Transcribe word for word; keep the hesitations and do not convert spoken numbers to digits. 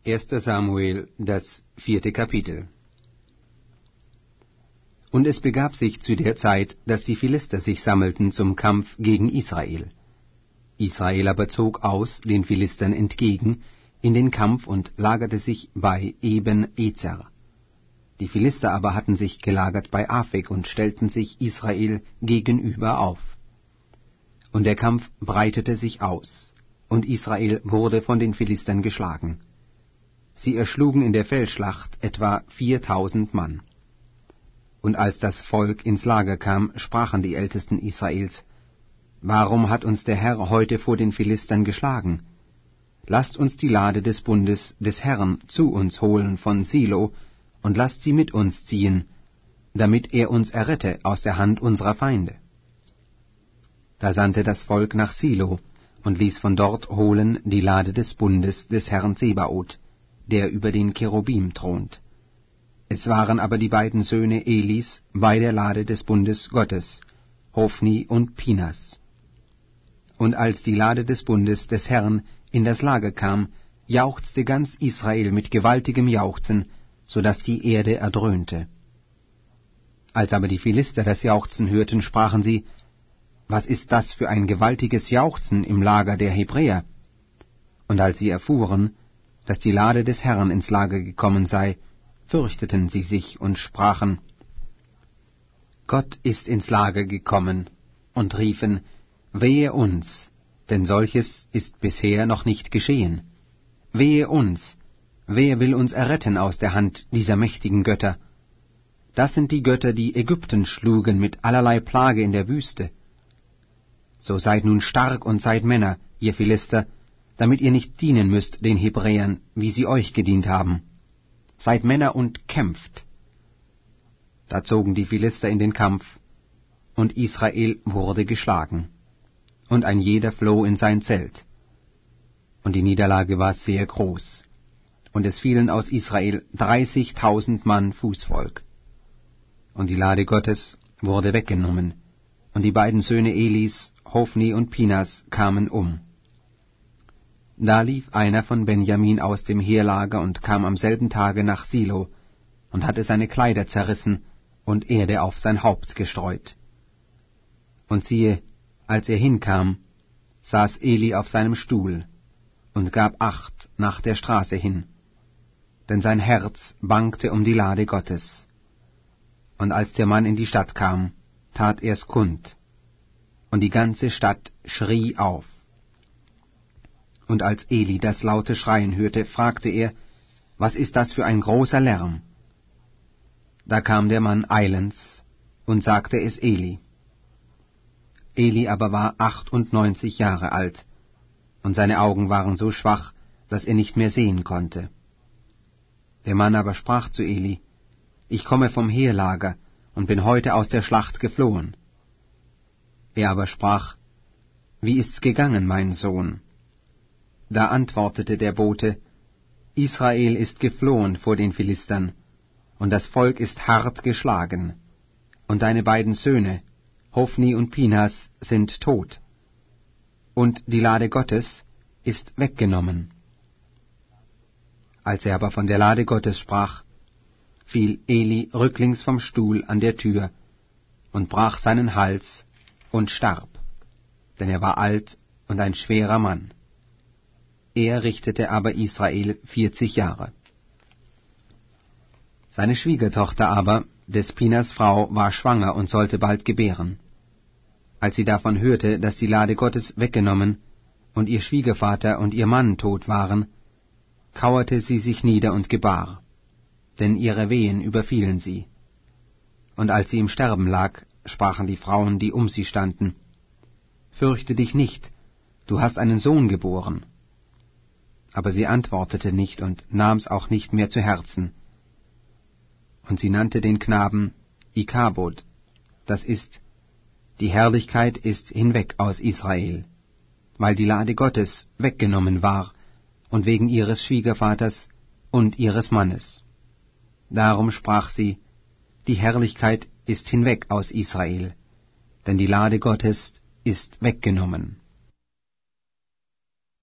erster Samuel, das vierte Kapitel. Und es begab sich zu der Zeit, dass die Philister sich sammelten zum Kampf gegen Israel. Israel aber zog aus den Philistern entgegen in den Kampf und lagerte sich bei Eben-Ezer. Die Philister aber hatten sich gelagert bei Afek und stellten sich Israel gegenüber auf. Und der Kampf breitete sich aus, und Israel wurde von den Philistern geschlagen. Sie erschlugen in der Feldschlacht etwa viertausend Mann. Und als das Volk ins Lager kam, sprachen die Ältesten Israels: Warum hat uns der Herr heute vor den Philistern geschlagen? Lasst uns die Lade des Bundes des Herrn zu uns holen von Silo, und lasst sie mit uns ziehen, damit er uns errette aus der Hand unserer Feinde. Da sandte das Volk nach Silo und ließ von dort holen die Lade des Bundes des Herrn Zebaoth, der über den Cherubim thront. Es waren aber die beiden Söhne Elis bei der Lade des Bundes Gottes, Hophni und Pinas. Und als die Lade des Bundes des Herrn in das Lager kam, jauchzte ganz Israel mit gewaltigem Jauchzen, so daß die Erde erdröhnte. Als aber die Philister das Jauchzen hörten, sprachen sie: Was ist das für ein gewaltiges Jauchzen im Lager der Hebräer? Und als sie erfuhren, dass die Lade des Herrn ins Lager gekommen sei, fürchteten sie sich und sprachen: Gott ist ins Lager gekommen, und riefen: Wehe uns, denn solches ist bisher noch nicht geschehen. Wehe uns, wer will uns erretten aus der Hand dieser mächtigen Götter? Das sind die Götter, die Ägypten schlugen mit allerlei Plage in der Wüste. So seid nun stark und seid Männer, ihr Philister, damit ihr nicht dienen müsst den Hebräern, wie sie euch gedient haben. Seid Männer und kämpft. Da zogen die Philister in den Kampf, und Israel wurde geschlagen, und ein jeder floh in sein Zelt. Und die Niederlage war sehr groß, und es fielen aus Israel dreißigtausend Mann Fußvolk. Und die Lade Gottes wurde weggenommen, und die beiden Söhne Elis, Hophni und Pinas, kamen um. Da lief einer von Benjamin aus dem Heerlager und kam am selben Tage nach Silo und hatte seine Kleider zerrissen und Erde auf sein Haupt gestreut. Und siehe, als er hinkam, saß Eli auf seinem Stuhl und gab Acht nach der Straße hin, denn sein Herz bangte um die Lade Gottes. Und als der Mann in die Stadt kam, tat er's kund, und die ganze Stadt schrie auf. Und als Eli das laute Schreien hörte, fragte er: Was ist das für ein großer Lärm? Da kam der Mann eilends und sagte es Eli. Eli aber war achtundneunzig Jahre alt, und seine Augen waren so schwach, dass er nicht mehr sehen konnte. Der Mann aber sprach zu Eli: Ich komme vom Heerlager und bin heute aus der Schlacht geflohen. Er aber sprach: Wie ist's gegangen, mein Sohn? Da antwortete der Bote: Israel ist geflohen vor den Philistern, und das Volk ist hart geschlagen, und deine beiden Söhne, Hophni und Pinas, sind tot, und die Lade Gottes ist weggenommen. Als er aber von der Lade Gottes sprach, fiel Eli rücklings vom Stuhl an der Tür und brach seinen Hals und starb, denn er war alt und ein schwerer Mann. Er richtete aber Israel vierzig Jahre. Seine Schwiegertochter aber, des Pinas Frau, war schwanger und sollte bald gebären. Als sie davon hörte, dass die Lade Gottes weggenommen und ihr Schwiegervater und ihr Mann tot waren, kauerte sie sich nieder und gebar, denn ihre Wehen überfielen sie. Und als sie im Sterben lag, sprachen die Frauen, die um sie standen: Fürchte dich nicht, du hast einen Sohn geboren. Aber sie antwortete nicht und nahm's auch nicht mehr zu Herzen. Und sie nannte den Knaben Ikabod, das ist: Die Herrlichkeit ist hinweg aus Israel, weil die Lade Gottes weggenommen war, und wegen ihres Schwiegervaters und ihres Mannes. Darum sprach sie: Die Herrlichkeit ist hinweg aus Israel, denn die Lade Gottes ist weggenommen.